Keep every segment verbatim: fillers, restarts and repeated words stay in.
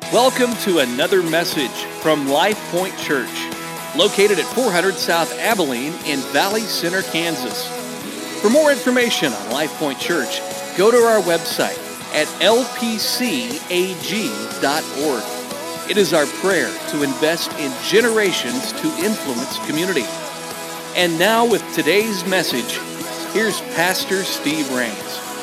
Welcome to another message from Life Point Church, located at four hundred South Abilene in Valley Center, Kansas. For more information on Life Point Church, go to our website at l p c a g dot org. It is our prayer to invest in generations to influence community. And now with today's message, here's Pastor Steve Rains.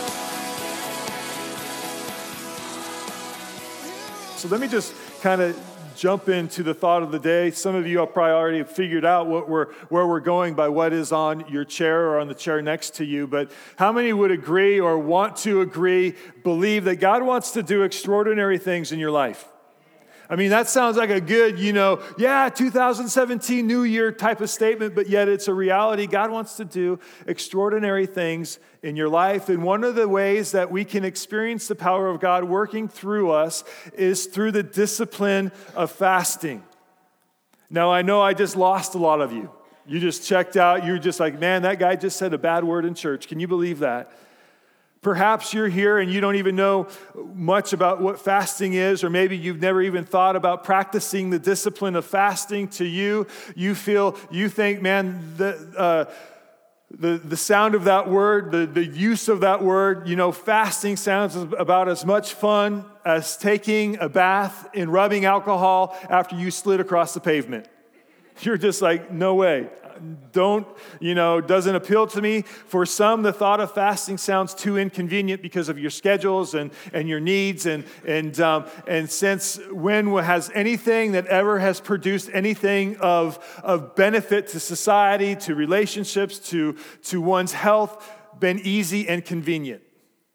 So let me just kind of jump into the thought of the day. Some of you have probably already figured out what we're, where we're going by what is on your chair or on the chair next to you. But how many would agree or want to agree, believe that God wants to do extraordinary things in your life? I mean, that sounds like a good, you know, yeah, two thousand seventeen New Year type of statement, but yet it's a reality. God wants to do extraordinary things in your life. And one of the ways that we can experience the power of God working through us is through the discipline of fasting. Now, I know I just lost a lot of you. You just checked out. You're just like, man, that guy just said a bad word in church. Can you believe that? Perhaps you're here and you don't even know much about what fasting is, or maybe you've never even thought about practicing the discipline of fasting. To you, you feel, you think, man, the uh, the the sound of that word, the, the use of that word, you know, fasting sounds about as much fun as taking a bath and rubbing alcohol after you slid across the pavement. You're just like, no way. Don't, you know, doesn't appeal to me. For some, the thought of fasting sounds too inconvenient because of your schedules and, and your needs. And and um, and since when has anything that ever has produced anything of, of benefit to society, to relationships, to, to one's health been easy and convenient?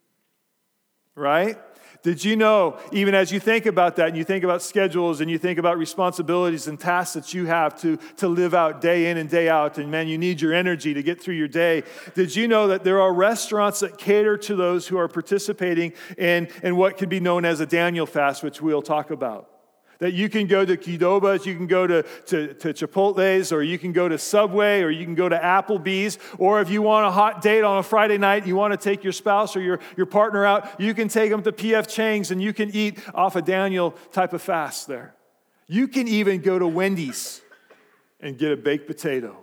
Right? Did you know, even as you think about that, and you think about schedules, and you think about responsibilities and tasks that you have to, to live out day in and day out, and man, you need your energy to get through your day. Did you know that there are restaurants that cater to those who are participating in, in what could be known as a Daniel fast, which we'll talk about? That you can go to Qdoba's, you can go to, to, to Chipotle's, or you can go to Subway, or you can go to Applebee's, or if you want a hot date on a Friday night, you want to take your spouse or your, your partner out, you can take them to P F Chang's and you can eat off a Daniel type of fast there. You can even go to Wendy's and get a baked potato.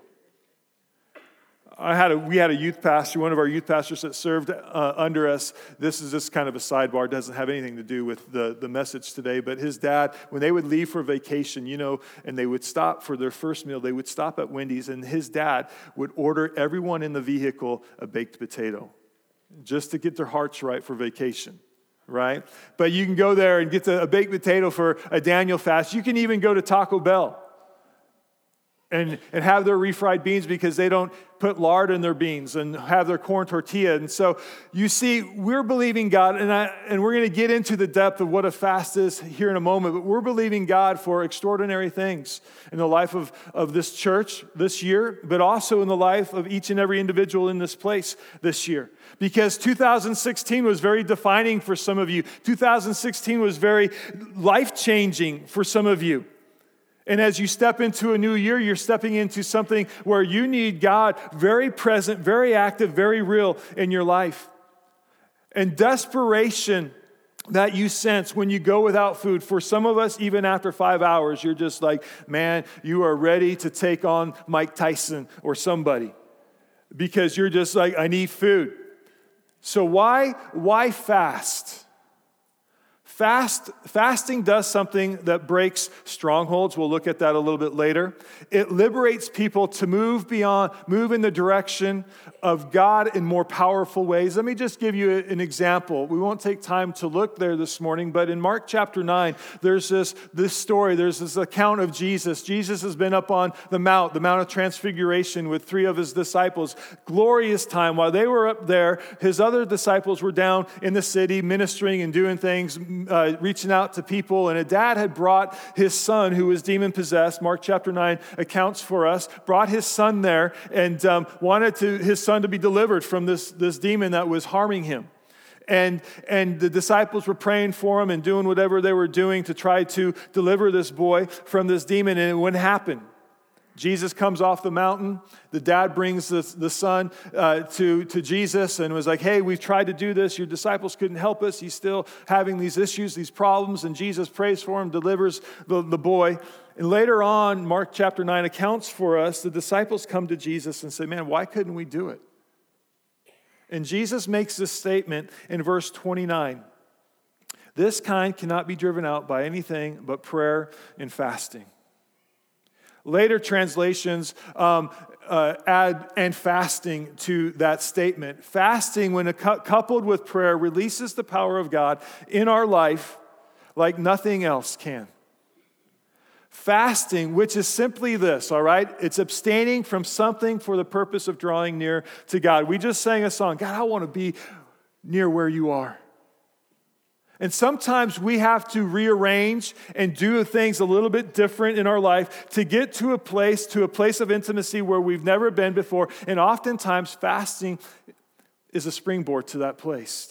I had a, we had a youth pastor, one of our youth pastors that served uh, under us. This is just kind of a sidebar, doesn't have anything to do with the, the message today. But his dad, when they would leave for vacation, you know, and they would stop for their first meal, they would stop at Wendy's, and his dad would order everyone in the vehicle a baked potato just to get their hearts right for vacation. Right? But you can go there and get the, a baked potato for a Daniel fast. You can even go to Taco Bell and, and have their refried beans because they don't put lard in their beans, and have their corn tortilla. And so you see, we're believing God, and, I, and we're going to get into the depth of what a fast is here in a moment, but we're believing God for extraordinary things in the life of, of this church this year, but also in the life of each and every individual in this place this year. Because two thousand sixteen was very defining for some of you. two thousand sixteen was very life-changing for some of you. And as you step into a new year, you're stepping into something where you need God very present, very active, very real in your life. And desperation that you sense when you go without food. For some of us, even after five hours, you're just like, man, you are ready to take on Mike Tyson or somebody. Because you're just like, I need food. So why, why fast? Fast, fasting does something that breaks strongholds. We'll look at that a little bit later. It liberates people to move beyond, move in the direction of God in more powerful ways. Let me just give you an example. We won't take time to look there this morning, but in Mark chapter nine, there's this, this story, there's this account of Jesus. Jesus has been up on the mount, the Mount of Transfiguration with three of his disciples. Glorious time. While they were up there, his other disciples were down in the city ministering and doing things, Uh, reaching out to people, and a dad had brought his son who was demon-possessed. Mark chapter nine accounts for us, brought his son there and um, wanted to his son to be delivered from this, this demon that was harming him. And, and the disciples were praying for him and doing whatever they were doing to try to deliver this boy from this demon, and it wouldn't happen. Jesus comes off the mountain. The dad brings the, the son uh, to, to Jesus and was like, hey, we've tried to do this. Your disciples couldn't help us. He's still having these issues, these problems. And Jesus prays for him, delivers the, the boy. And later on, Mark chapter nine accounts for us, the disciples come to Jesus and say, man, why couldn't we do it? And Jesus makes this statement in verse twenty-nine. This kind cannot be driven out by anything but prayer and fasting. Later translations um, uh, add and fasting to that statement. Fasting, when cu- coupled with prayer, releases the power of God in our life like nothing else can. Fasting, which is simply this, all right? It's abstaining from something for the purpose of drawing near to God. We just sang a song, God, I want to be near where you are. And sometimes we have to rearrange and do things a little bit different in our life to get to a place, to a place of intimacy where we've never been before. And oftentimes fasting is a springboard to that place.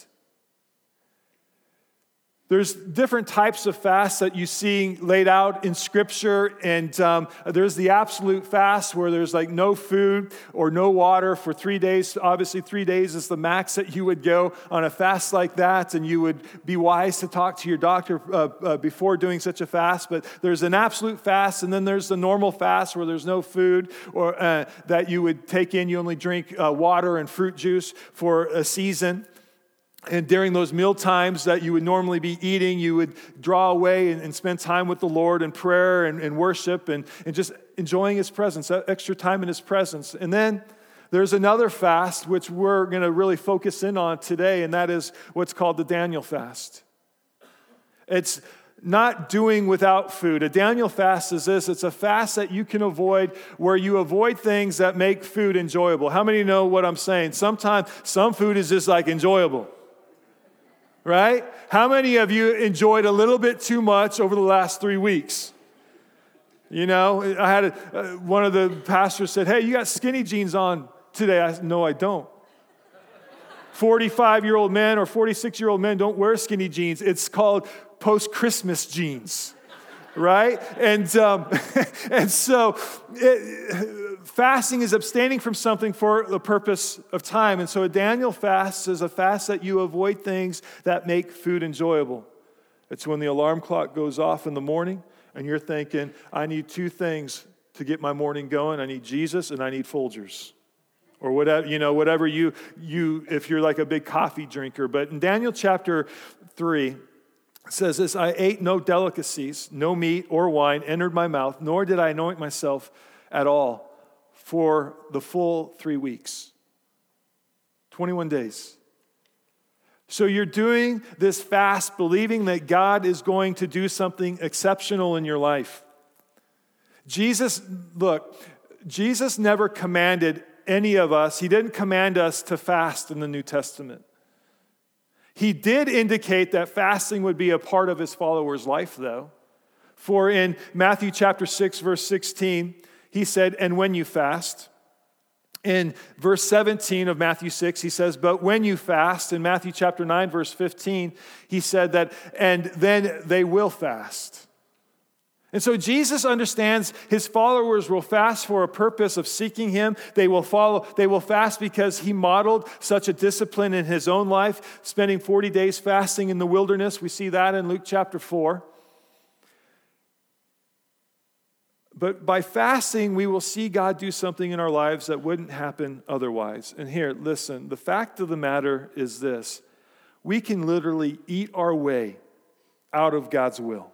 There's different types of fasts that you see laid out in Scripture, and um, there's the absolute fast where there's like no food or no water for three days. Obviously, three days is the max that you would go on a fast like that, and you would be wise to talk to your doctor uh, uh, before doing such a fast. But there's an absolute fast, and then there's the normal fast where there's no food or uh, that you would take in. You only drink uh, water and fruit juice for a season. And during those meal times that you would normally be eating, you would draw away and, and spend time with the Lord in prayer and, and worship and, and just enjoying His presence, extra time in His presence. And then there's another fast, which we're going to really focus in on today, and that is what's called the Daniel fast. It's not doing without food. A Daniel fast is this. It's a fast that you can avoid where you avoid things that make food enjoyable. How many know what I'm saying? Sometimes some food is just like enjoyable. Right? How many of you enjoyed a little bit too much over the last three weeks? You know, I had a, uh, one of the pastors said, hey, you got skinny jeans on today. I said, no, I don't. forty-five-year-old men or forty-six-year-old men don't wear skinny jeans. It's called post-Christmas jeans, right? And, um, and so it, fasting is abstaining from something for the purpose of time. And so a Daniel fast is a fast that you avoid things that make food enjoyable. It's when the alarm clock goes off in the morning and you're thinking, I need two things to get my morning going. I need Jesus and I need Folgers. Or whatever, you know, whatever you, you, if you're like a big coffee drinker. But in Daniel chapter three, it says this, I ate no delicacies, no meat or wine entered my mouth, nor did I anoint myself at all for the full three weeks. twenty-one days. So you're doing this fast believing that God is going to do something exceptional in your life. Jesus, look, Jesus never commanded any of us, He didn't command us to fast in the New Testament. He did indicate that fasting would be a part of His followers' life, though. For in Matthew chapter six, verse sixteen, He said, and when you fast. In verse seventeen of Matthew six, He says, but when you fast. In Matthew chapter nine, verse fifteen, He said that, and then they will fast. And so Jesus understands His followers will fast for a purpose of seeking Him. They will follow, they will fast because He modeled such a discipline in His own life, spending forty days fasting in the wilderness. We see that in Luke chapter four. But by fasting, we will see God do something in our lives that wouldn't happen otherwise. And here, listen, the fact of the matter is this. We can literally eat our way out of God's will.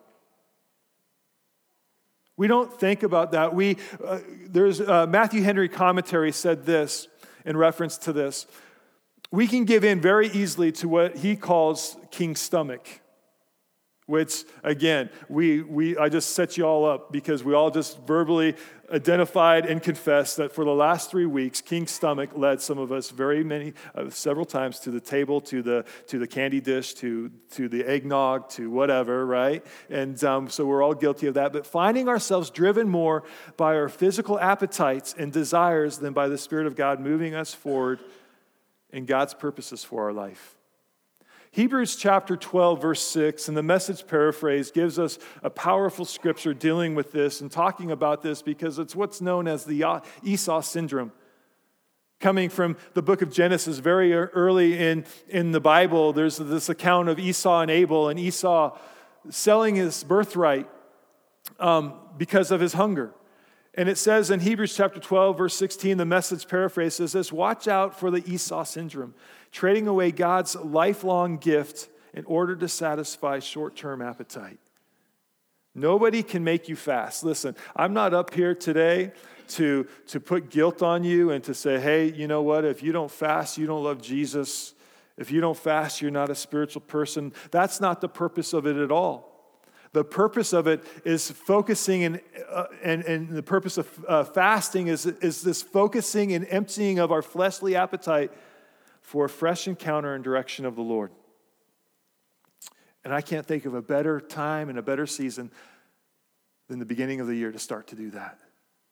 We don't think about that. We uh, there's uh, Matthew Henry commentary said this in reference to this. We can give in very easily to what he calls king's stomach, which again, we we I just set you all up because we all just verbally identified and confessed that for the last three weeks, king's stomach led some of us very many, uh, several times to the table, to the to the candy dish, to to the eggnog, to whatever, right? And um, so we're all guilty of that. But finding ourselves driven more by our physical appetites and desires than by the Spirit of God moving us forward in God's purposes for our life. Hebrews chapter twelve, verse six, and the Message paraphrase gives us a powerful scripture dealing with this and talking about this because it's what's known as the Esau syndrome. Coming from the book of Genesis, very early in, in the Bible, there's this account of Esau and Abel, and Esau selling his birthright um, because of his hunger. And it says in Hebrews chapter twelve, verse sixteen, the Message paraphrase says this: watch out for the Esau syndrome, trading away God's lifelong gift in order to satisfy short-term appetite. Nobody can make you fast. Listen, I'm not up here today to, to put guilt on you and to say, hey, you know what, if you don't fast, you don't love Jesus. If you don't fast, you're not a spiritual person. That's not the purpose of it at all. The purpose of it is focusing, and uh, and, and the purpose of uh, fasting is, is this focusing and emptying of our fleshly appetite for a fresh encounter and direction of the Lord. And I can't think of a better time and a better season than the beginning of the year to start to do that.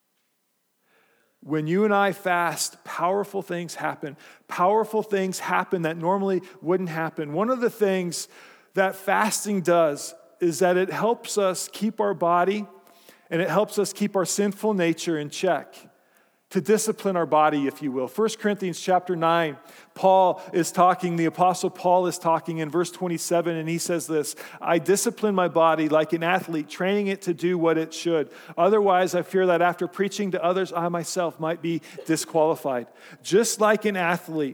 When you and I fast, powerful things happen. Powerful things happen that normally wouldn't happen. One of the things that fasting does is that it helps us keep our body and it helps us keep our sinful nature in check, to discipline our body, if you will. First Corinthians chapter nine, Paul is talking, the Apostle Paul is talking in verse twenty-seven, and he says this: I discipline my body like an athlete, training it to do what it should. Otherwise, I fear that after preaching to others, I myself might be disqualified. Just like an athlete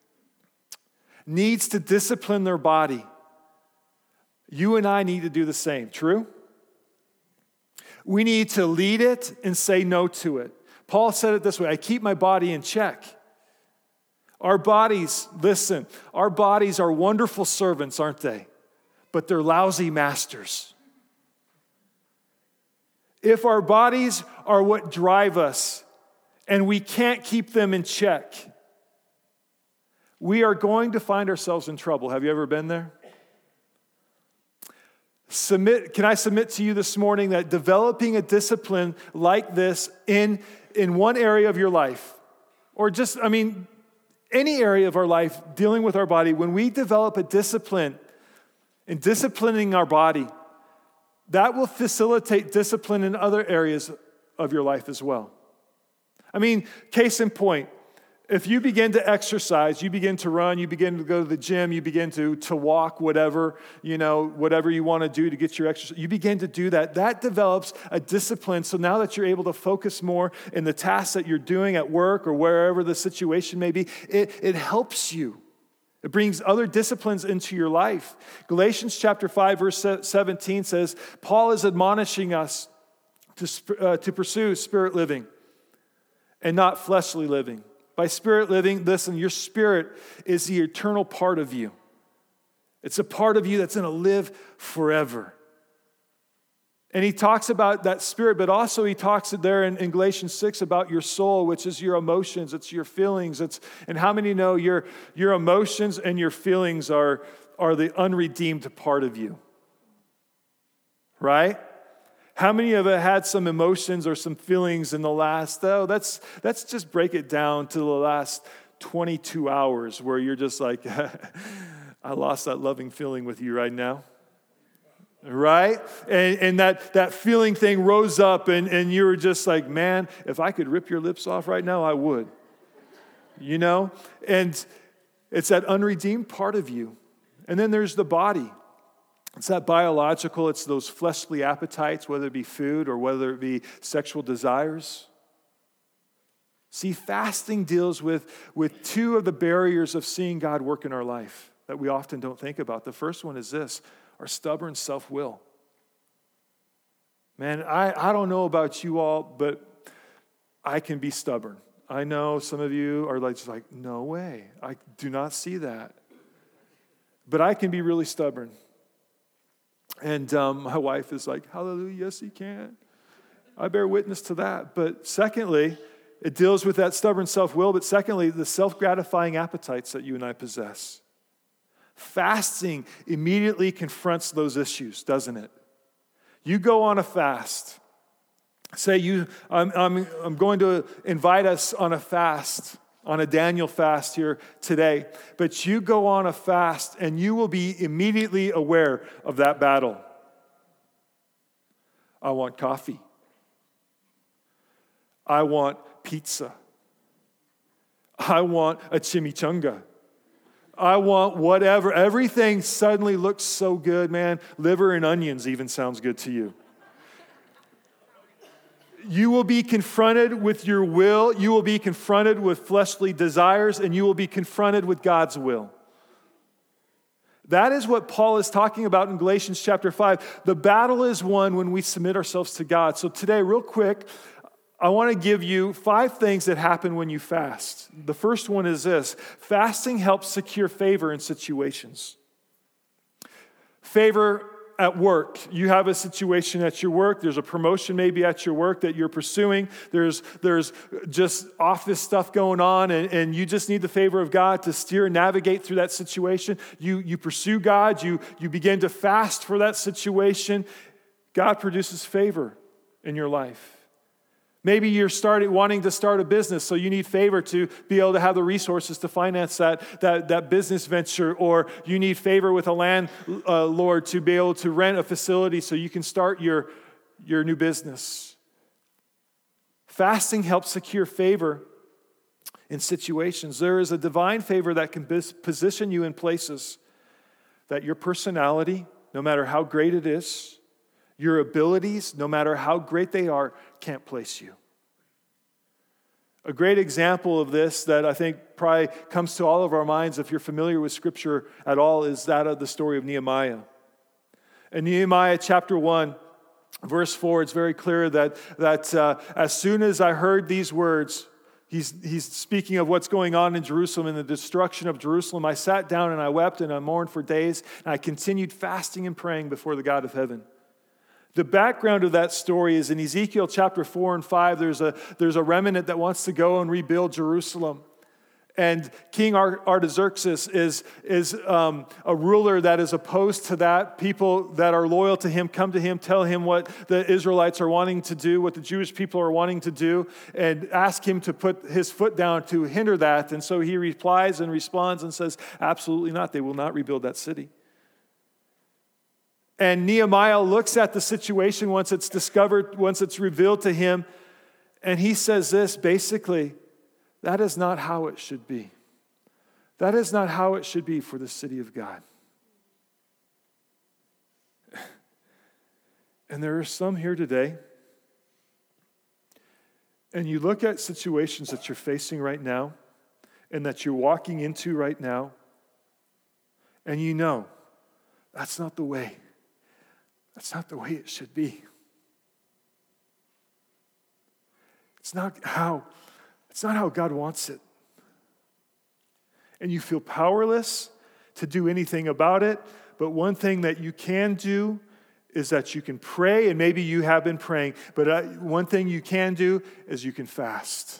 needs to discipline their body, you and I need to do the same. True? We need to lead it and say no to it. Paul said it this way: I keep my body in check. Our bodies, listen, our bodies are wonderful servants, aren't they? But they're lousy masters. If our bodies are what drive us and we can't keep them in check, we are going to find ourselves in trouble. Have you ever been there? Submit, can I submit to you this morning that developing a discipline like this in, in one area of your life, or just, I mean, any area of our life dealing with our body, when we develop a discipline in disciplining our body, that will facilitate discipline in other areas of your life as well. I mean, case in point, if you begin to exercise, you begin to run, you begin to go to the gym, you begin to, to walk, whatever, you know, whatever you want to do to get your exercise, you begin to do that. That develops a discipline. So now that you're able to focus more in the tasks that you're doing at work or wherever the situation may be, it, it helps you. It brings other disciplines into your life. Galatians chapter five, verse seventeen says, Paul is admonishing us to, uh, to pursue spirit living and not fleshly living. By spirit living, listen, your spirit is the eternal part of you. It's a part of you that's going to live forever. And he talks about that spirit, but also he talks there in, in Galatians six about your soul, which is your emotions, it's your feelings. It's and how many know your, your emotions and your feelings are, are the unredeemed part of you? Right? How many of you had some emotions or some feelings in the last, oh, that's, let's just break it down to the last twenty-two hours where you're just like, I lost that loving feeling with you right now. Right? And, and that, that feeling thing rose up and, and you were just like, man, if I could rip your lips off right now, I would. You know? And it's that unredeemed part of you. And then there's the body. It's that biological, it's those fleshly appetites, whether it be food or whether it be sexual desires. See, fasting deals with, with two of the barriers of seeing God work in our life that we often don't think about. The first one is this: our stubborn self-will. Man, I, I don't know about you all, but I can be stubborn. I know some of you are like, just like, no way, I do not see that. But I can be really stubborn. And um, my wife is like, hallelujah, yes, he can. I bear witness to that. But secondly, it deals with that stubborn self-will. But secondly, the self-gratifying appetites that you and I possess. Fasting immediately confronts those issues, doesn't it? You go on a fast. Say you, I'm, I'm, I'm going to invite us on a fast on a Daniel fast here today, but you go on a fast and you will be immediately aware of that battle. I want coffee. I want pizza. I want a chimichanga. I want whatever. Everything suddenly looks so good, man. Liver and onions even sounds good to you. You will be confronted with your will. You will be confronted with fleshly desires, and you will be confronted with God's will. That is what Paul is talking about in Galatians chapter five. The battle is won when we submit ourselves to God. So today, real quick, I want to give you five things that happen when you fast. The first one is this: fasting helps secure favor in situations. Favor at work. You have a situation at your work. There's a promotion maybe at your work that you're pursuing. There's, there's just office stuff going on, and, and you just need the favor of God to steer and navigate through that situation. You, you pursue God. You, you begin to fast for that situation. God produces favor in your life. Maybe you're starting, wanting to start a business, so you need favor to be able to have the resources to finance that, that, that business venture, or you need favor with a landlord uh, to be able to rent a facility so you can start your, your new business. Fasting helps secure favor in situations. There is a divine favor that can position you in places that your personality, no matter how great it is, your abilities, no matter how great they are, can't place you. A great example of this that I think probably comes to all of our minds, if you're familiar with Scripture at all, is that of the story of Nehemiah. In Nehemiah chapter one, verse four, it's very clear that, that uh, as soon as I heard these words, he's, he's speaking of what's going on in Jerusalem and the destruction of Jerusalem, I sat down and I wept and I mourned for days, and I continued fasting and praying before the God of heaven. The background of that story is in Ezekiel chapter four and five, there's a, there's a remnant that wants to go and rebuild Jerusalem. And King Artaxerxes is, is um, a ruler that is opposed to that. People that are loyal to him come to him, tell him what the Israelites are wanting to do, what the Jewish people are wanting to do, and ask him to put his foot down to hinder that. And so he replies and responds and says, absolutely not. They will not rebuild that city. And Nehemiah looks at the situation once it's discovered, once it's revealed to him, and he says this, basically, that is not how it should be. That is not how it should be for the city of God. And there are some here today, and you look at situations that you're facing right now, and that you're walking into right now, and you know, that's not the way. That's not the way it should be. It's not how, it's not how God wants it. And you feel powerless to do anything about it, but one thing that you can do is that you can pray, and maybe you have been praying, but uh, one thing you can do is you can fast.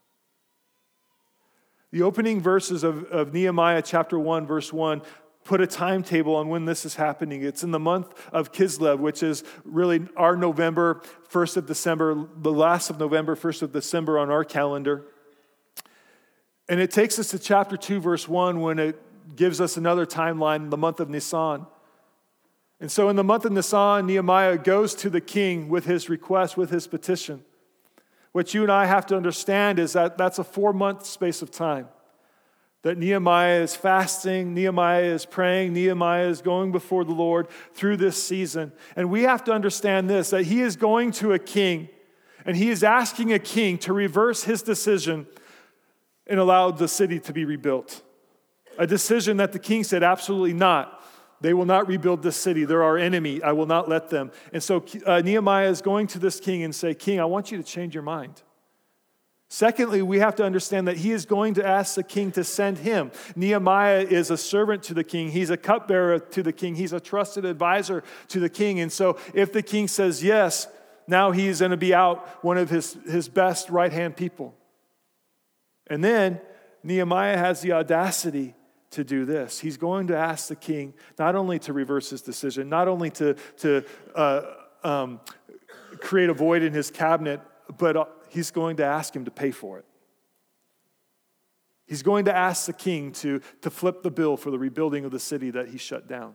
The opening verses of, of Nehemiah chapter one, verse one, put a timetable on when this is happening. It's in the month of Kislev, which is really our November, first of December, the last of November, first of December on our calendar. And it takes us to chapter two, verse one, when it gives us another timeline, the month of Nisan. And so in the month of Nisan, Nehemiah goes to the king with his request, with his petition. What you and I have to understand is that that's a four-month space of time. That Nehemiah is fasting, Nehemiah is praying, Nehemiah is going before the Lord through this season. And we have to understand this, that he is going to a king, and he is asking a king to reverse his decision and allow the city to be rebuilt. A decision that the king said, absolutely not. They will not rebuild this city. They're our enemy. I will not let them. And so uh, Nehemiah is going to this king and say, King, I want you to change your mind. Secondly, we have to understand that he is going to ask the king to send him. Nehemiah is a servant to the king. He's a cupbearer to the king. He's a trusted advisor to the king. And so if the king says yes, now he's going to be out one of his, his best right-hand people. And then Nehemiah has the audacity to do this. He's going to ask the king not only to reverse his decision, not only to, to uh, um, create a void in his cabinet, but uh, he's going to ask him to pay for it. He's going to ask the king to, to flip the bill for the rebuilding of the city that he shut down.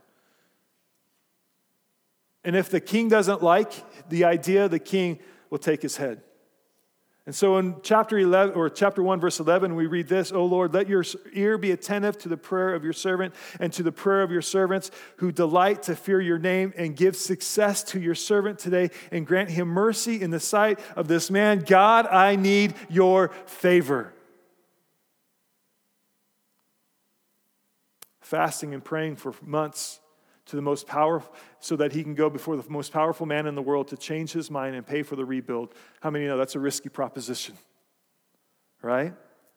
And if the king doesn't like the idea, the king will take his head. And so in chapter eleven or chapter one, verse eleven, we read this: "O Lord, let your ear be attentive to the prayer of your servant and to the prayer of your servants who delight to fear your name, and give success to your servant today, and grant him mercy in the sight of this man. God, I need your favor." Fasting and praying for months to the most powerful, so that he can go before the most powerful man in the world to change his mind and pay for the rebuild. How many know that's a risky proposition? Right?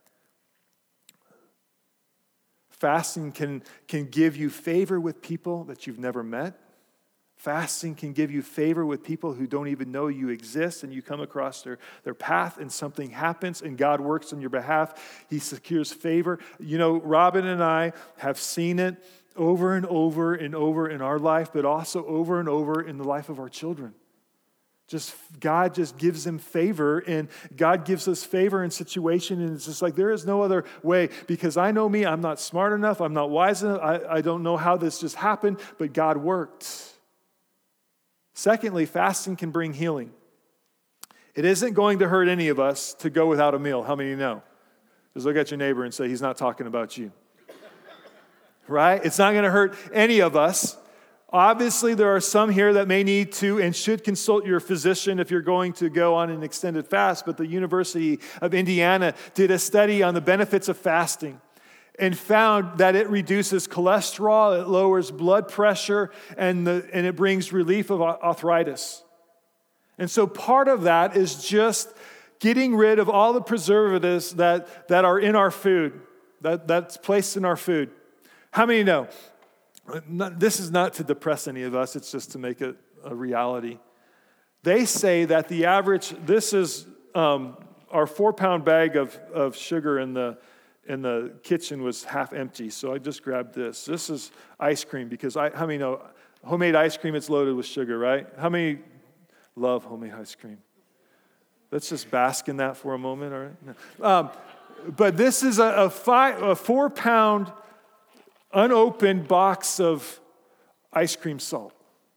Fasting can, can give you favor with people that you've never met. Fasting can give you favor with people who don't even know you exist, and you come across their, their path and something happens and God works on your behalf. He secures favor. You know, Robin and I have seen it over and over and over in our life, but also over and over in the life of our children. Just God just gives them favor, and God gives us favor in situation, and it's just like there is no other way, because I know me, I'm not smart enough, I'm not wise enough, I, I don't know how this just happened, but God worked. Secondly, fasting can bring healing. It isn't going to hurt any of us to go without a meal. How many know? Just look at your neighbor and say, he's not talking about you. Right? It's not going to hurt any of us. Obviously, there are some here that may need to and should consult your physician if you're going to go on an extended fast. But the University of Indiana did a study on the benefits of fasting and found that it reduces cholesterol, it lowers blood pressure, and, the, and it brings relief of arthritis. And so part of that is just getting rid of all the preservatives that, that are in our food, that, that's placed in our food. How many know? Not, this is not to depress any of us, it's just to make it a reality. They say that the average, this is um, our four-pound bag of, of sugar in the in the kitchen was half empty, so I just grabbed this. This is ice cream, because I, how many know homemade ice cream, it's loaded with sugar, right? How many love homemade ice cream? Let's just bask in that for a moment, all right? No. Um, but this is a, a, five, a four-pound unopened box of ice cream salt.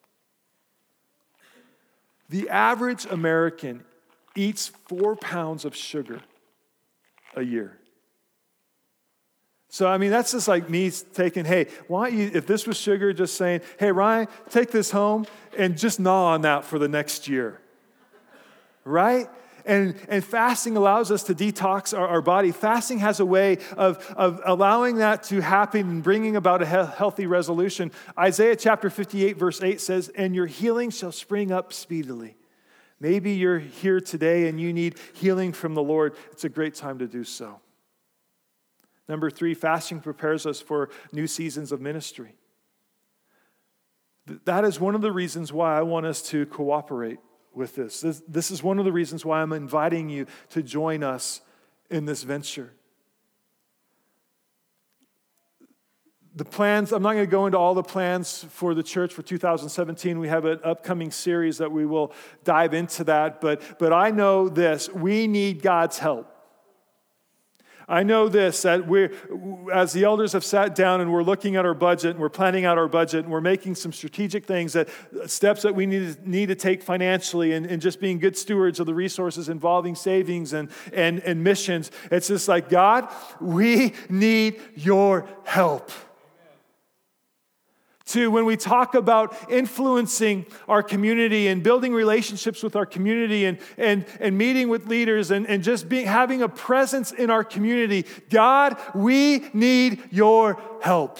The average American eats four pounds of sugar a year. So, I mean, that's just like me taking, hey, why don't you, if this was sugar, just saying, hey, Ryan, take this home and just gnaw on that for the next year. Right? And, and fasting allows us to detox our, our body. Fasting has a way of, of allowing that to happen and bringing about a he- healthy resolution. Isaiah chapter fifty-eight, verse eight says, "And your healing shall spring up speedily." Maybe you're here today and you need healing from the Lord. It's a great time to do so. Number three, fasting prepares us for new seasons of ministry. That is one of the reasons why I want us to cooperate with this. This, this is one of the reasons why I'm inviting you to join us in this venture. The plans, I'm not going to go into all the plans for the church for two thousand seventeen. We have an upcoming series that we will dive into that. But, but I know this, we need God's help. I know this, that we're, as the elders have sat down and we're looking at our budget and we're planning out our budget and we're making some strategic things, that steps that we need to, need to take financially, and, and just being good stewards of the resources involving savings and, and, and missions. It's just like, God, we need your help. Two, when we talk about influencing our community and building relationships with our community and, and, and meeting with leaders and, and just being, having a presence in our community, God, we need your help.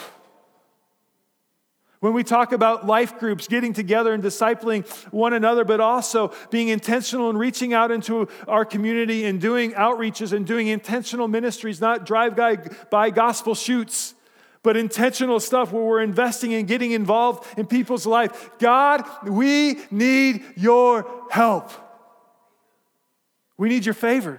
When we talk about life groups, getting together and discipling one another, but also being intentional and reaching out into our community and doing outreaches and doing intentional ministries, not drive-by gospel shoots, but intentional stuff where we're investing and getting involved in people's life. God, we need your help. We need your favor.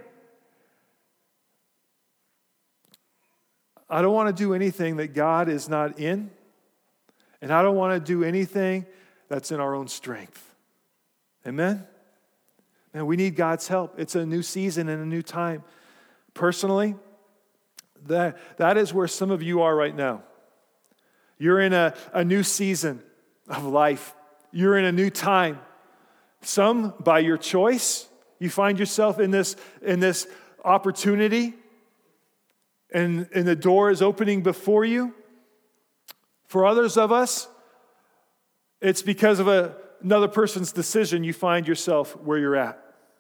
I don't want to do anything that God is not in, and I don't want to do anything that's in our own strength. Amen? Man, we need God's help. It's a new season and a new time. Personally, that, that is where some of you are right now. You're in a, a new season of life. You're in a new time. Some, by your choice, you find yourself in this, in this opportunity, and, and the door is opening before you. For others of us, it's because of a, another person's decision you find yourself where you're at.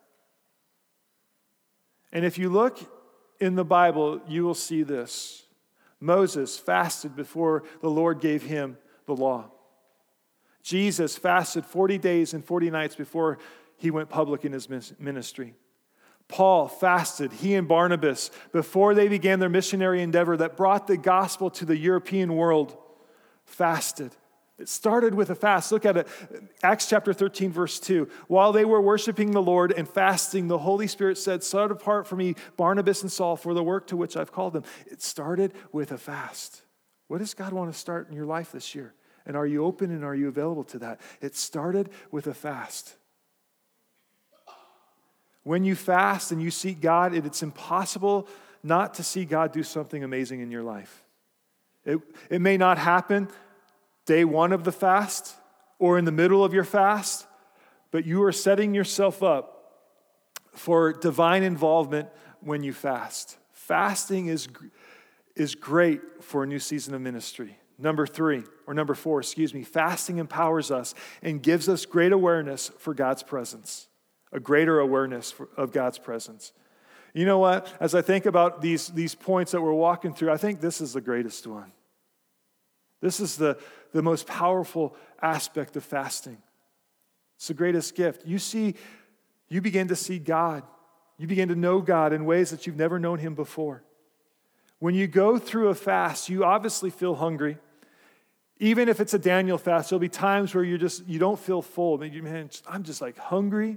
And if you look in the Bible, you will see this. Moses fasted before the Lord gave him the law. Jesus fasted forty days and forty nights before he went public in his ministry. Paul fasted, he and Barnabas, before they began their missionary endeavor that brought the gospel to the European world, fasted. It started with a fast. Look at it. Acts chapter thirteen, verse two. While they were worshiping the Lord and fasting, the Holy Spirit said, "Set apart for me Barnabas and Saul for the work to which I've called them." It started with a fast. What does God want to start in your life this year? And are you open and are you available to that? It started with a fast. When you fast and you seek God, it's impossible not to see God do something amazing in your life. It, it may not happen day one of the fast or in the middle of your fast, but you are setting yourself up for divine involvement when you fast. Fasting is, is great for a new season of ministry. Number three, or number four, excuse me, fasting empowers us and gives us great awareness for God's presence, a greater awareness for, of God's presence. You know what? As I think about these, these points that we're walking through, I think this is the greatest one. This is the, the most powerful aspect of fasting. It's the greatest gift. You see, you begin to see God. You begin to know God in ways that you've never known him before. When you go through a fast, you obviously feel hungry. Even if it's a Daniel fast, there'll be times where you just you don't feel full. Man, I'm just like hungry.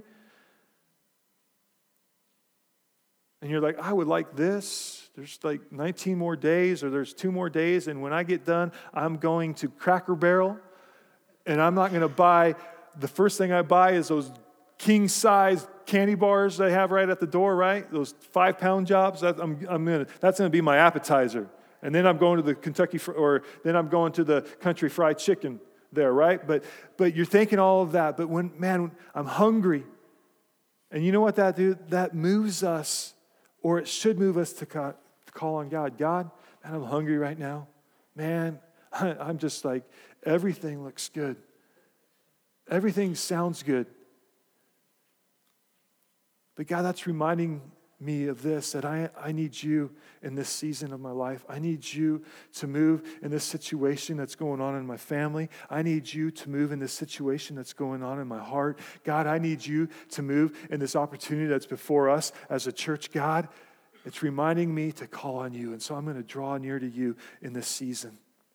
And you're like, I would like this. There's like nineteen more days, or there's two more days, and when I get done, I'm going to Cracker Barrel, and I'm not going to buy, the first thing I buy is those king-size candy bars they have right at the door, right? Those five-pound jobs. That, I'm, I'm gonna, that's going to be my appetizer. And then I'm going to the Kentucky, or then I'm going to the Country Fried Chicken there, right? But but you're thinking all of that. But when, man, I'm hungry. And you know what that do? That moves us, or it should move us to call on God. God, man, I'm hungry right now. Man, I'm just like, everything looks good. Everything sounds good. But God, that's reminding me of this, that I, I need you in this season of my life. I need you to move in this situation that's going on in my family. I need you to move in this situation that's going on in my heart. God, I need you to move in this opportunity that's before us as a church. God, it's reminding me to call on you. And so I'm going to draw near to you in this season.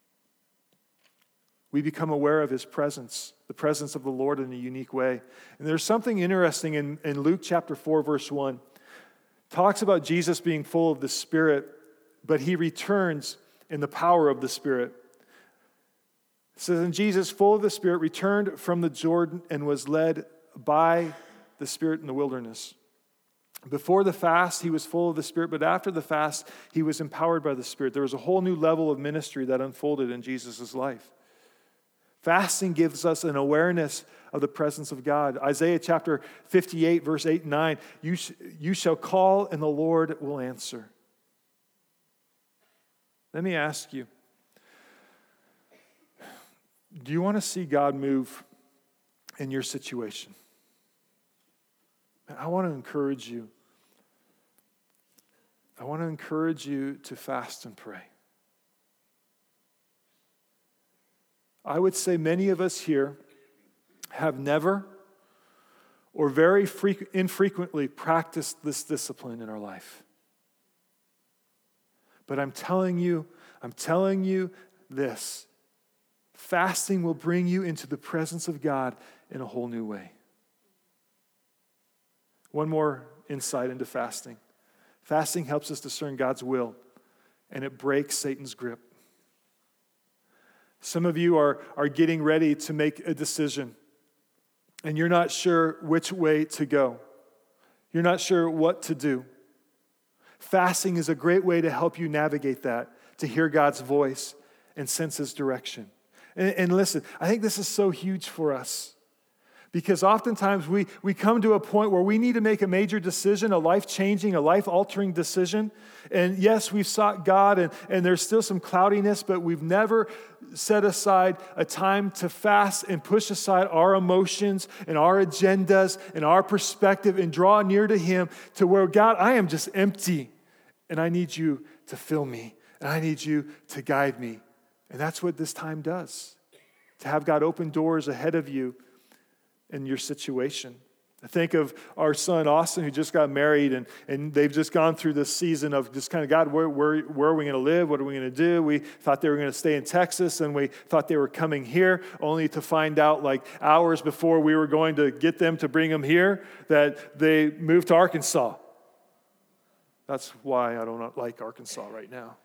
We become aware of his presence, the presence of the Lord in a unique way. And there's something interesting in, in Luke chapter four, verse one. Talks about Jesus being full of the Spirit, but he returns in the power of the Spirit. It says, and Jesus, full of the Spirit, returned from the Jordan and was led by the Spirit in the wilderness. Before the fast, he was full of the Spirit, but after the fast, he was empowered by the Spirit. There was a whole new level of ministry that unfolded in Jesus' life. Fasting gives us an awareness of the presence of God. Isaiah chapter fifty-eight, verse eight and nine, you, sh- you shall call and the Lord will answer. Let me ask you, do you want to see God move in your situation? I want to encourage you. I want to encourage you to fast and pray. I would say many of us here have never or very frequent, infrequently practiced this discipline in our life. But I'm telling you, I'm telling you this. Fasting will bring you into the presence of God in a whole new way. One more insight into fasting. Fasting helps us discern God's will, and it breaks Satan's grip. Some of you are, are getting ready to make a decision, and you're not sure which way to go. You're not sure what to do. Fasting is a great way to help you navigate that, to hear God's voice and sense His direction. And, and listen, I think this is so huge for us. Because oftentimes we, we come to a point where we need to make a major decision, a life-changing, a life-altering decision. And yes, we've sought God, and, and there's still some cloudiness, but we've never set aside a time to fast and push aside our emotions and our agendas and our perspective and draw near to Him to where, God, I am just empty, and I need you to fill me, and I need you to guide me. And that's what this time does, to have God open doors ahead of you in your situation. I think of our son Austin, who just got married, and, and they've just gone through this season of just kind of, God, where, where, where are we going to live? What are we going to do? We thought they were going to stay in Texas, and we thought they were coming here, only to find out like hours before we were going to get them to bring them here that they moved to Arkansas. That's why I don't like Arkansas right now.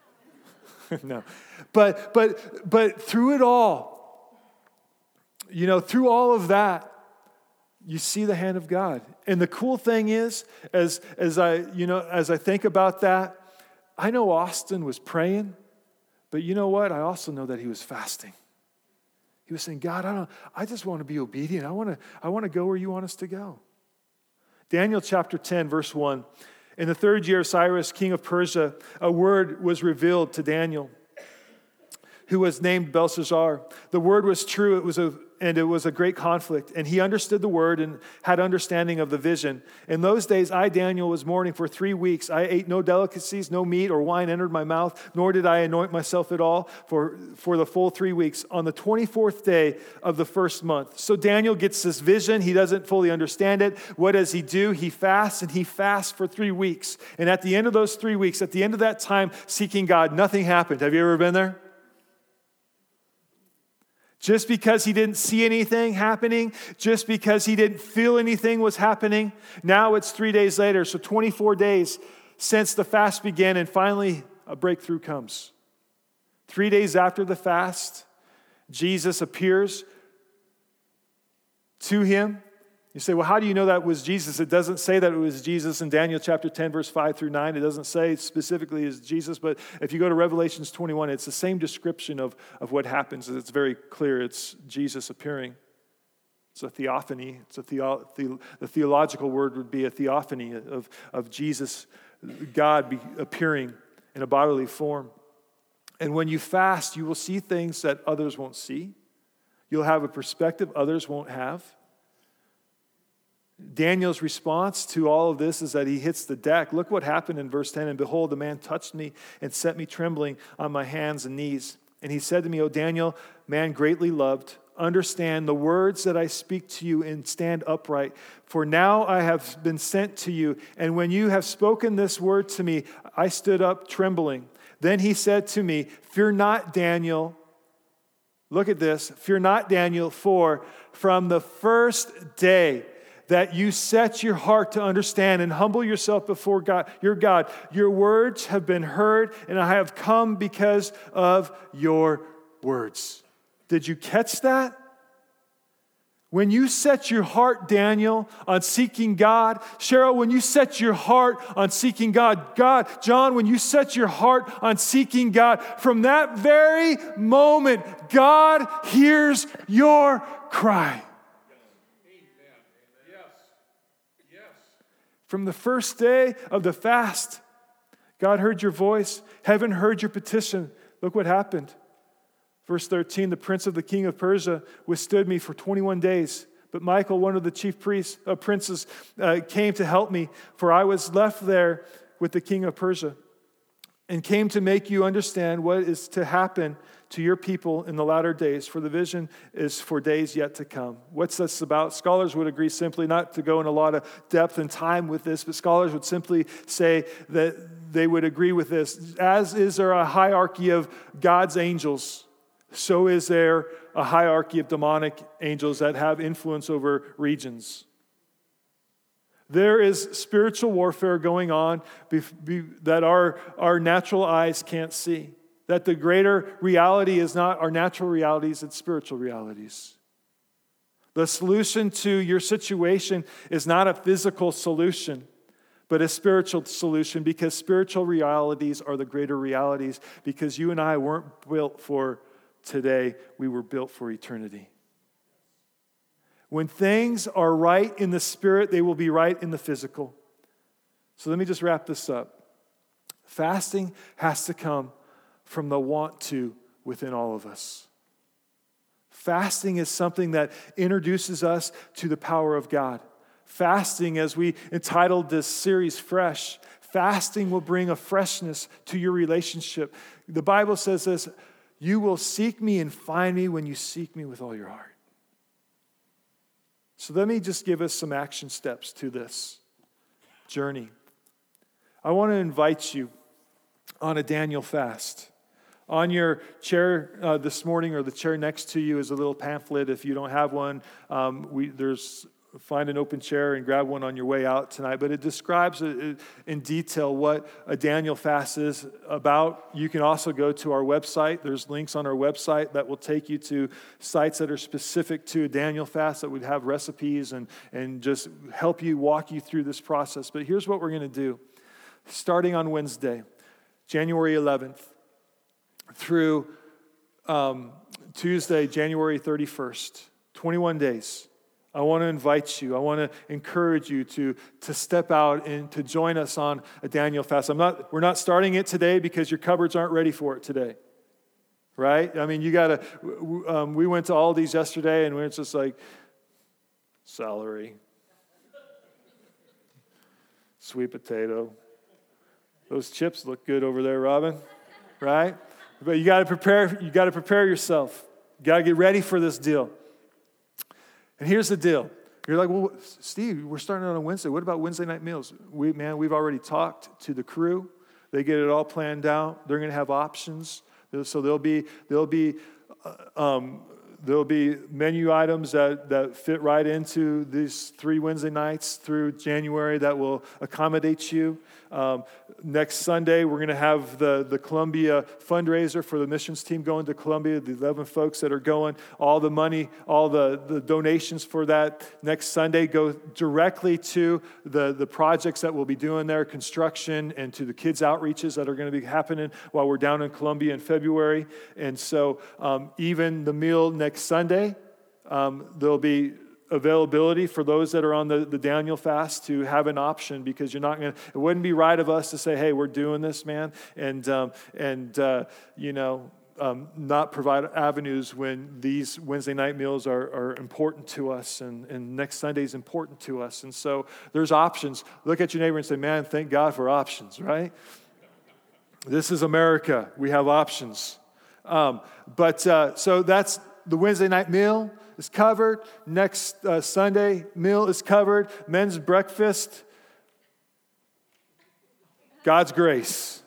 No. But, but, but through it all, you know, through all of that, you see the hand of God. And the cool thing is, as, as I, you know, as I think about that, I know Austin was praying, but you know what? I also know that he was fasting. He was saying, God, I don't, I just want to be obedient. I want to, I want to go where you want us to go. Daniel chapter ten, verse one. In the third year of Cyrus, king of Persia, a word was revealed to Daniel, who was named Belshazzar. The word was true. It was a And it was a great conflict. And he understood the word and had understanding of the vision. In those days, I, Daniel, was mourning for three weeks. I ate no delicacies, no meat or wine entered my mouth, nor did I anoint myself at all for, for the full three weeks on the twenty-fourth day of the first month. So Daniel gets this vision. He doesn't fully understand it. What does he do? He fasts, and he fasts for three weeks. And at the end of those three weeks, at the end of that time, seeking God, nothing happened. Have you ever been there? Just because he didn't see anything happening, just because he didn't feel anything was happening, now it's three days later, so twenty-four days since the fast began, and finally a breakthrough comes. Three days after the fast, Jesus appears to him. You say, well, how do you know that was Jesus? It doesn't say that it was Jesus in Daniel chapter ten, verse five through nine. It doesn't say specifically it's Jesus, but if you go to Revelations twenty-one, it's the same description of, of what happens. It's very clear. It's Jesus appearing. It's a theophany. It's a theo, the, the theological word would be a theophany of, of Jesus, God be appearing in a bodily form. And when you fast, you will see things that others won't see. You'll have a perspective others won't have. Daniel's response to all of this is that he hits the deck. Look what happened in verse ten. And behold, the man touched me and set me trembling on my hands and knees. And he said to me, O Daniel, man greatly loved, understand the words that I speak to you and stand upright. For now I have been sent to you. And when you have spoken this word to me, I stood up trembling. Then he said to me, fear not, Daniel. Look at this. Fear not, Daniel, for from the first day that you set your heart to understand and humble yourself before God, your God, your words have been heard, and I have come because of your words. Did you catch that? When you set your heart, Daniel, on seeking God, Cheryl, when you set your heart on seeking God, God, John, when you set your heart on seeking God, from that very moment, God hears your cry. From the first day of the fast, God heard your voice. Heaven heard your petition. Look what happened. Verse thirteen, the prince of the king of Persia withstood me for twenty-one days. But Michael, one of the chief priests, uh, princes, uh, came to help me, for I was left there with the king of Persia, and came to make you understand what is to happen to your people in the latter days, for the vision is for days yet to come. What's this about? Scholars would agree simply, not to go in a lot of depth and time with this, but scholars would simply say that they would agree with this. As is there a hierarchy of God's angels, so is there a hierarchy of demonic angels that have influence over regions. There is spiritual warfare going on be, be, that our, our natural eyes can't see. That the greater reality is not our natural realities, it's spiritual realities. The solution to your situation is not a physical solution, but a spiritual solution, because spiritual realities are the greater realities, because you and I weren't built for today, we were built for eternity. When things are right in the spirit, they will be right in the physical. So let me just wrap this up. Fasting has to come from the want to within all of us. Fasting is something that introduces us to the power of God. Fasting, as we entitled this series Fresh, fasting will bring a freshness to your relationship. The Bible says this, you will seek me and find me when you seek me with all your heart. So let me just give us some action steps to this journey. I want to invite you on a Daniel fast. On your chair uh, this morning, or the chair next to you, is a little pamphlet. If you don't have one, um, we, there's find an open chair and grab one on your way out tonight. But it describes in detail what a Daniel fast is about. You can also go to our website. There's links on our website that will take you to sites that are specific to a Daniel fast that would have recipes and, and just help you, walk you through this process. But here's what we're going to do. Starting on Wednesday, January eleventh, through um, Tuesday, January thirty-first, twenty-one days. I want to invite you, I want to encourage you to, to step out and to join us on a Daniel fast. I'm not, we're not starting it today because your cupboards aren't ready for it today, right? I mean, you got to, um, we went to Aldi's yesterday and it's just like, celery, sweet potato. Those chips look good over there, Robin, right? But you got to prepare, you got to prepare yourself. You got to get ready for this deal. And here's the deal. You're like, well, Steve, we're starting on a Wednesday. What about Wednesday night meals? We, man, we've already talked to the crew. They get it all planned out. They're going to have options. So there'll be there'll be uh, um, there'll be menu items that, that fit right into these three Wednesday nights through January that will accommodate you. Um, next Sunday, we're going to have the, the Columbia fundraiser for the missions team going to Columbia, the eleven folks that are going. All the money, all the, the donations for that next Sunday go directly to the, the projects that we'll be doing there, construction, and to the kids' outreaches that are going to be happening while we're down in Columbia in February. And so um, even the meal next Sunday, um, there'll be availability for those that are on the, the Daniel fast to have an option, because you're not going to, it wouldn't be right of us to say, hey, we're doing this, man, and, um, and uh, you know, um, not provide avenues when these Wednesday night meals are, are important to us, and, and next Sunday is important to us. And so there's options. Look at your neighbor and say, man, thank God for options, right? This is America. We have options. Um, but uh, so that's the Wednesday night meal is covered. Next uh, Sunday meal is covered. Men's breakfast. God's grace.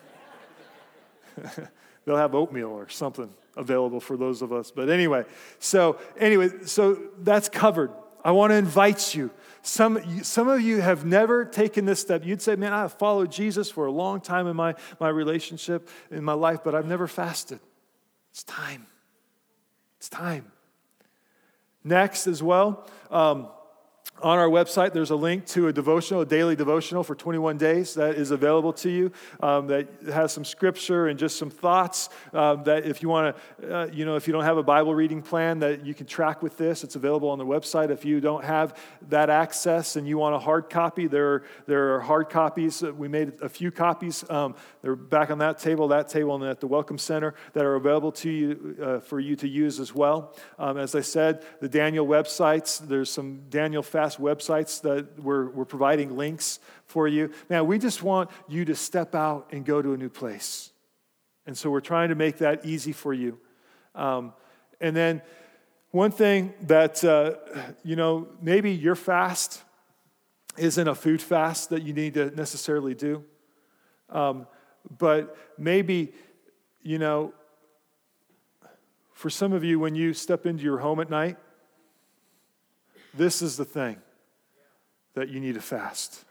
They'll have oatmeal or something available for those of us. But anyway, so anyway, so that's covered. I want to invite you. Some, some of you have never taken this step. You'd say, man, I have followed Jesus for a long time in my, my relationship, in my life, but I've never fasted. It's time. It's time. Next as well, um, on our website, there's a link to a devotional, a daily devotional for twenty-one days that is available to you, um, that has some scripture and just some thoughts um, that if you want to, uh, you know, if you don't have a Bible reading plan, that you can track with this. It's available on the website. If you don't have that access and you want a hard copy, there are, there are hard copies. We made a few copies. Um, they're back on that table, that table, and at the Welcome Center that are available to you uh, for you to use as well. Um, as I said, the Daniel websites, there's some Daniel Fast websites that we're, we're providing links for you. Man, we just want you to step out and go to a new place. And so we're trying to make that easy for you. Um, and then one thing that, uh, you know, maybe your fast isn't a food fast that you need to necessarily do. Um, but maybe, you know, for some of you, when you step into your home at night, this is the thing that you need to fast.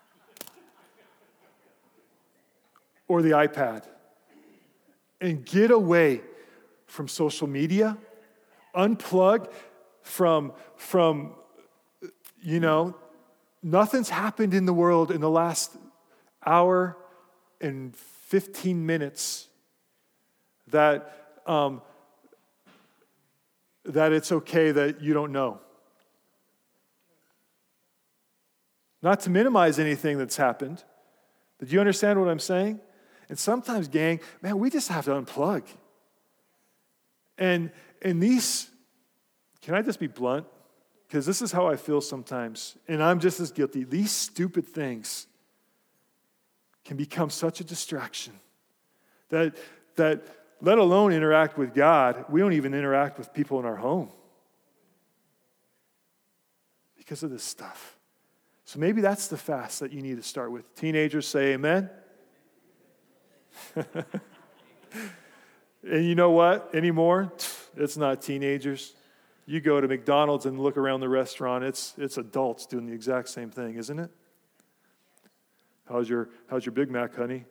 Or the iPad. And get away from social media. Unplug from, from, you know, nothing's happened in the world in the last hour and fifteen minutes that um, that it's okay that you don't know. Not to minimize anything that's happened, but do you understand what I'm saying? And sometimes, gang, man, we just have to unplug. And and these, can I just be blunt? Because this is how I feel sometimes, and I'm just as guilty. These stupid things can become such a distraction that that let alone interact with God, we don't even interact with people in our home because of this stuff. So maybe that's the fast that you need to start with. Teenagers, say amen. And you know what? Anymore, it's not teenagers. You go to McDonald's and look around the restaurant, it's it's adults doing the exact same thing, isn't it? How's your how's your Big Mac, honey?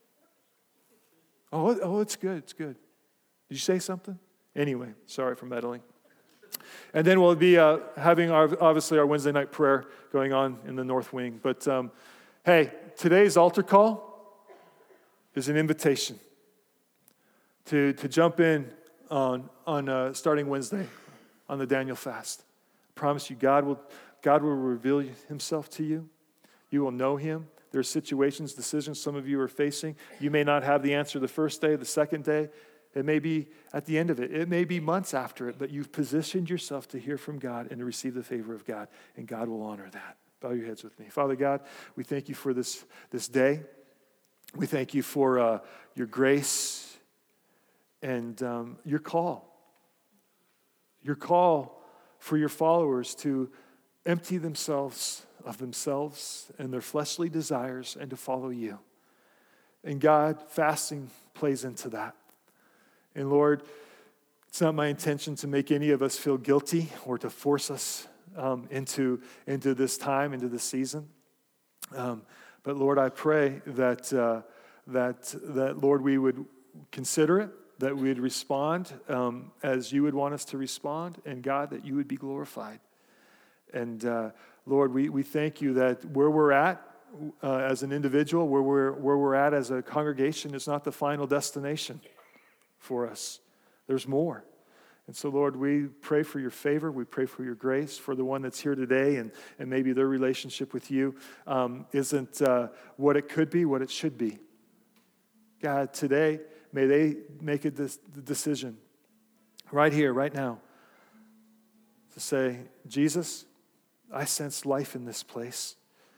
Oh, oh, it's good, it's good. Did you say something? Anyway, sorry for meddling. And then we'll be uh, having, our, obviously, our Wednesday night prayer going on in the North Wing. But, um, hey, today's altar call is an invitation to, to jump in on, on uh, starting Wednesday on the Daniel fast. I promise you, God will, God will reveal himself to you. You will know him. There are situations, decisions some of you are facing. You may not have the answer the first day, the second day. It may be at the end of it. It may be months after it, but you've positioned yourself to hear from God and to receive the favor of God, and God will honor that. Bow your heads with me. Father God, we thank you for this, this day. We thank you for uh, your grace and um, your call. Your call for your followers to empty themselves of themselves and their fleshly desires and to follow you. And God, fasting plays into that. And Lord, it's not my intention to make any of us feel guilty or to force us um, into, into this time, into this season. Um, but Lord, I pray that, uh, that, that, Lord, we would consider it, that we would respond um, as you would want us to respond, and God, that you would be glorified. And uh, Lord, we, we thank you that where we're at uh, as an individual, where we're, where we're at as a congregation is not the final destination for us. There's more. And so, Lord, we pray for your favor. We pray for your grace for the one that's here today, and, and maybe their relationship with you um, isn't uh, what it could be, what it should be. God, today, may they make a de- decision right here, right now, to say, Jesus, I sense life in this place.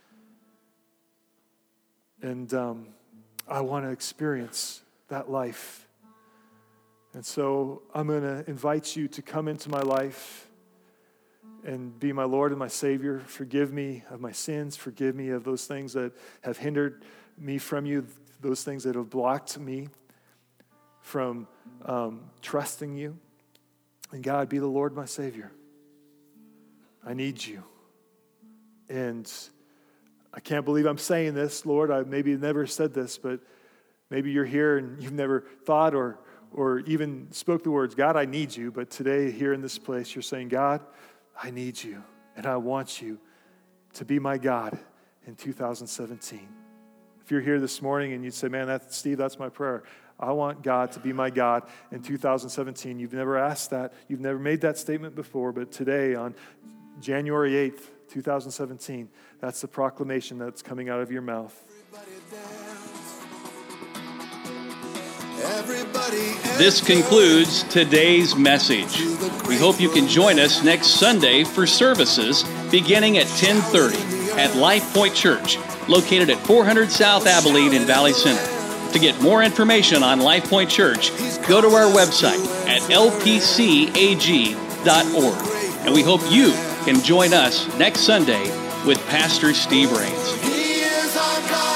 And um, I want to experience that life. And so I'm going to invite you to come into my life and be my Lord and my Savior. Forgive me of my sins. Forgive me of those things that have hindered me from you, those things that have blocked me from um, trusting you. And God, be the Lord, my Savior. I need you. And I can't believe I'm saying this, Lord. I maybe never said this, but maybe you're here and you've never thought or or even spoke the words, God, I need you. But today, here in this place, you're saying, God, I need you. And I want you to be my God in two thousand seventeen. If you're here this morning and you'd say, man, that's, Steve, that's my prayer. I want God to be my God in two thousand seventeen. You've never asked that. You've never made that statement before. But today, on January eighth, two thousand seventeen, that's the proclamation that's coming out of your mouth. This concludes today's message. We hope you can join us next Sunday for services beginning at ten thirty at Life Point Church, located at four hundred South Abilene in Valley Center. To get more information on Life Point Church, go to our website at l p c a g dot org. And we hope you can join us next Sunday with Pastor Steve Rains. He is our God.